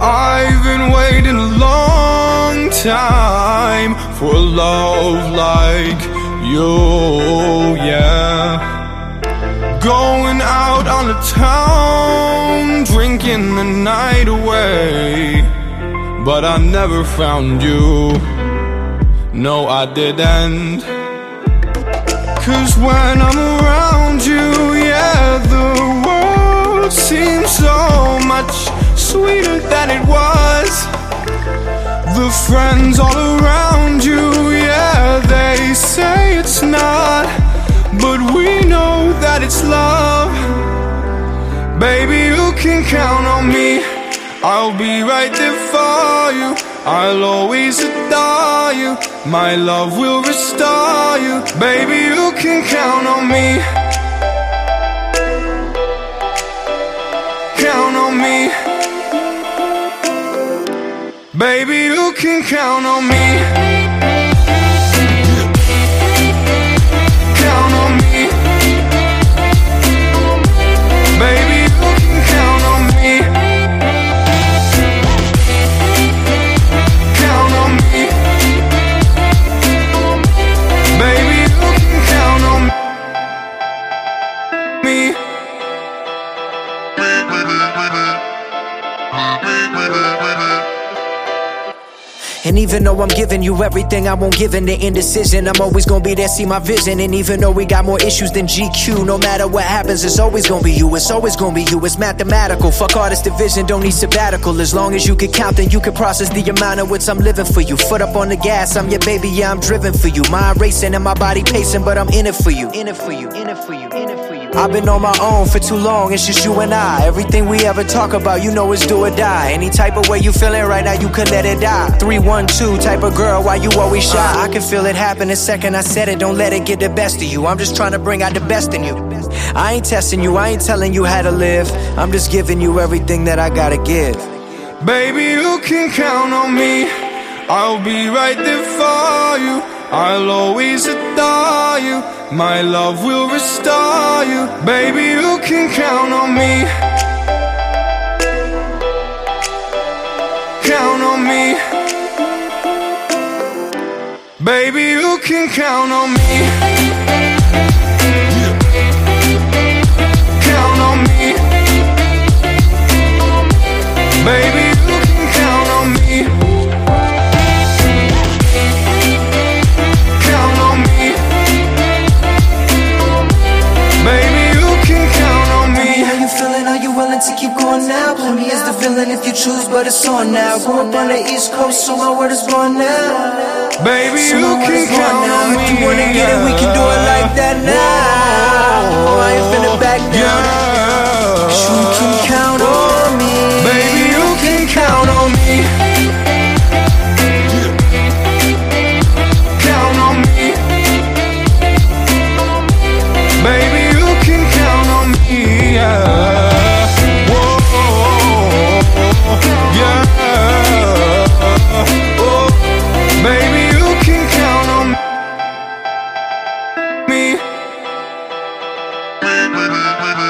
I've been waiting a long time for a love like you, yeah. Going out on the town, drinking the night away, but I never found you, no I didn't. Cause when I'm around you, yeah, the world seems so much sweeter than it was. The friends all around you, yeah, they say it's not, but we know that it's love. Baby, you can count on me, I'll be right there for you. I'll always adore you, my love will restore you. Baby, you can count on me, count on me. Baby, you can count on me, count on me. Baby, you can count on me, count on me. Baby, you can count on me. And even though I'm giving you everything, I won't give in to indecision. I'm always gonna be there, see my vision. And even though we got more issues than GQ, no matter what happens, it's always gonna be you. It's always gonna be you, it's mathematical. Fuck all this division, don't need sabbatical. As long as you can count, then you can process the amount of which I'm living for you. Foot up on the gas, I'm your baby, yeah, I'm driven for you. Mind racing and my body pacing, but I'm in it for you. In it for you, in it for you, in it for you. I've been on my own for too long, it's just you and I. Everything we ever talk about, you know it's do or die. Any type of way you feeling right now, you could let it die. 312 type of girl, why you always shy? I can feel it happen the second I said it, don't let it get the best of you. I'm just trying to bring out the best in you. I ain't testing you, I ain't telling you how to live. I'm just giving you everything that I gotta give. Baby, you can count on me, I'll be right there for you. I'll always adore you, my love will restore you. Baby, you can count on me, count on me. Baby, you can count on me, count on me. Baby, you can count on me, count on me. Baby, you can count on me. How you feeling? Are you willing to keep going now? Play me as the villain if you choose, but it's on now. Grew up on the East Coast, so my word is born now. Baby, you can count on me. If you wanna get it, we can do it like that now. I ain't finna back down. You can count on me. Baby, you can count on me, count on me. Baby, you can count on me, yeah. Whoa, yeah. Oh, baby, you can count on me.